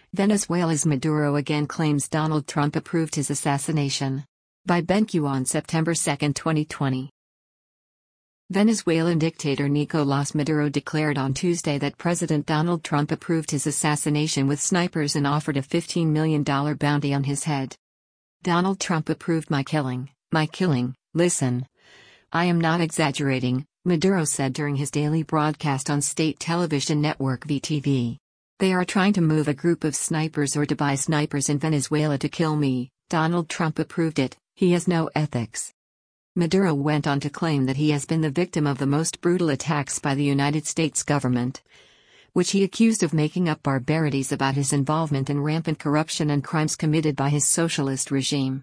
Venezuela's Maduro again claims Donald Trump approved his assassination. By BenQ on September 2, 2020. Venezuelan dictator Nicolás Maduro declared on Tuesday that President Donald Trump approved his assassination with snipers and offered a $15 million bounty on his head. Donald Trump approved my killing, listen. I am not exaggerating, Maduro said during his daily broadcast on state television network VTV. They are trying to move a group of snipers or to buy snipers in Venezuela to kill me. Donald Trump approved it, he has no ethics. Maduro went on to claim that he has been the victim of the most brutal attacks by the United States government, which he accused of making up barbarities about his involvement in rampant corruption and crimes committed by his socialist regime.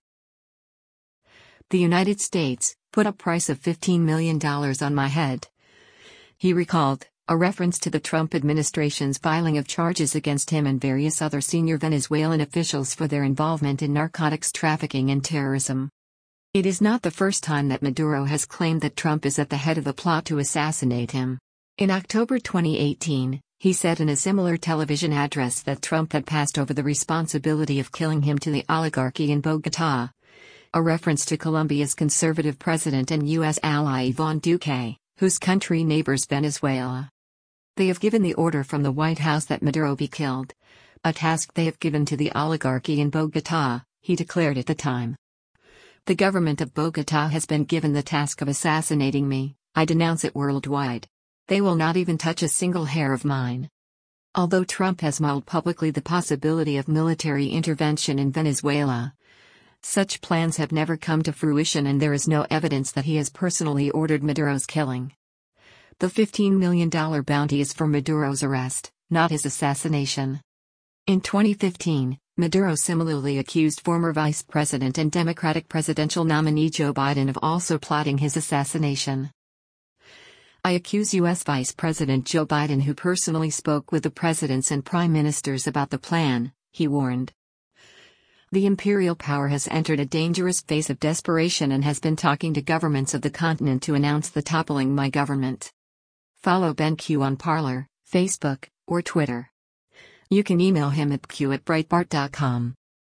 The United States put a price of $15 million on my head, he recalled, a reference to the Trump administration's filing of charges against him and various other senior Venezuelan officials for their involvement in narcotics trafficking and terrorism. It is not the first time that Maduro has claimed that Trump is at the head of the plot to assassinate him. In October 2018, he said in a similar television address that Trump had passed over the responsibility of killing him to the oligarchy in Bogotá, a reference to Colombia's conservative president and U.S. ally Iván Duque, whose country neighbors Venezuela. They have given the order from the White House that Maduro be killed, a task they have given to the oligarchy in Bogotá, he declared at the time. The government of Bogotá has been given the task of assassinating me, I denounce it worldwide. They will not even touch a single hair of mine. Although Trump has mulled publicly the possibility of military intervention in Venezuela, such plans have never come to fruition and there is no evidence that he has personally ordered Maduro's killing. The $15 million bounty is for Maduro's arrest, not his assassination. In 2015, Maduro similarly accused former Vice President and Democratic presidential nominee Joe Biden of also plotting his assassination. I accuse U.S. Vice President Joe Biden, who personally spoke with the presidents and prime ministers about the plan, he warned. The imperial power has entered a dangerous phase of desperation and has been talking to governments of the continent to announce the toppling my government. Follow BenQ on Parler, Facebook, or Twitter. You can email him at q@breitbart.com.